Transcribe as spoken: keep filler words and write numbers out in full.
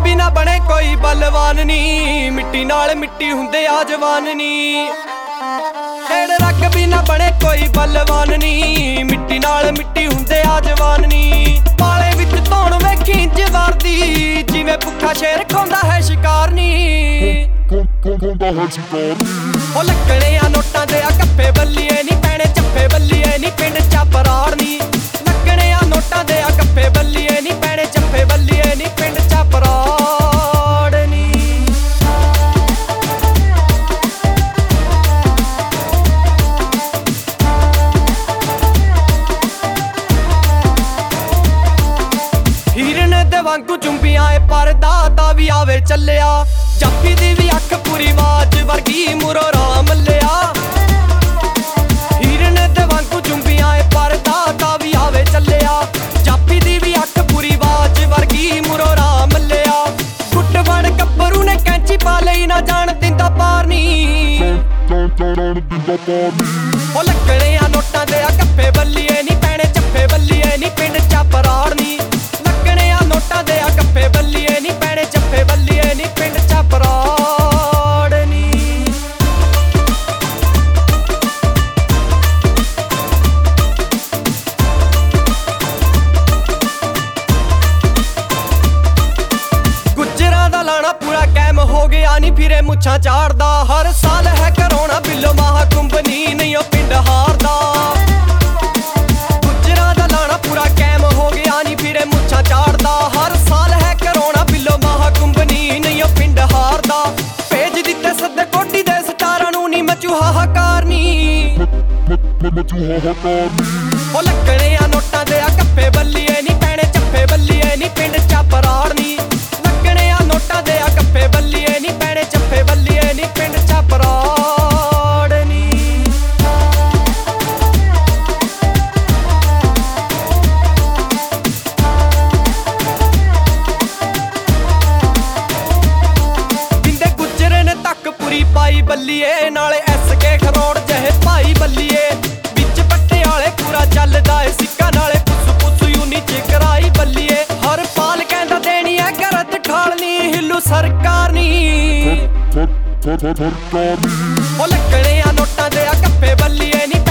बिना बने कोई बलवान नी, मिट्टी नाल मिट्टी हुंदे आ जवान नी। खेड़ रख बिना बने कोई बलवान नी, मिट्टी नाल मिट्टी हुंदे आ जवान नी। पाले विच धौण वेखी जवार दी, जिवें भुखा शेर खांदा है शिकार नी। ओ लगणे आ नोटां दे आ कप्पे बल्लीए नी, पैणे चप्पे बल्लीए नी, पिंड चा पराड़ नी। लगणे आ नोटां दे आ कप्पे बल्लीए नी, पैणे चप्पे बल्लीए नी, पिंड चा पराड़ नी। हीरन दे वांगू चुंबियां ए परदा दा भी आवे चलिया, जापी दी भी अख पूरी वाज वर्गी मुरो राम लिया। हीरन दे वांगू चुंबियां ए परदा दा भी आवे चलिया, जापी दी भी अख पूरी वाज वर्गी मुरो राम लिया। गुट बण गब्बरू ने कैंची पा लई, ना जान दिंदा पार नी। ओ लगणे आ नोटां दे आ कप्पे बल्लीए नी, पैणे चप्पे बल्लीए नी, पिंड चा पराड़ नी। लगणे आ नोटां दे आ कप्पे बल्लीए नी, पैणे चप्पे बल्लीए नी, पिंड चा पराड़ नी। गुज्जरां दा लाना पूरा कैम हो गया नी, फिरे मुच्छां झाड़दा। हर साल है करोना बिलो महाकुंभ नी, नहीं ओ पिंड हारदा। गुज्जरां दा लाना पूरा कैम हो गया नी, फिरे मुच्छां झाड़दा। हर साल है करोना बिलो महाकुंभ नी, नहीं ओ पिंड हारदा। भेज दित्ते सद्दे कोटी दे सटारां नूं नी, मचू हाहाकार नी। ओ लगणे आ नोटां दे आ कप्पे बल्लीए नी, पैणे चप्पे बल्लीए नी, पिंड चा पराड़ नी। लगणे आ नोटां दे आ कप्पे बल्लीए नी, पैणे चप्पे बल्लीए नी, पिंड चा पराड़ नी। बिंदे गुज्जरे ने तक पूरी पाई बल्लीए, नाले एस के खरोड़ जहे भाई बल्लीए। विच पट्टे आले पूरा चलदा ए सिक्का, नाले पुस पुस यूनी च कराई बल्लीए। हर पाल कहंदा देनी है गरत ठालनी, हिलू सरकार नी। ओ लगणे आ नोटां दे आ कप्पे बल्लीए नी,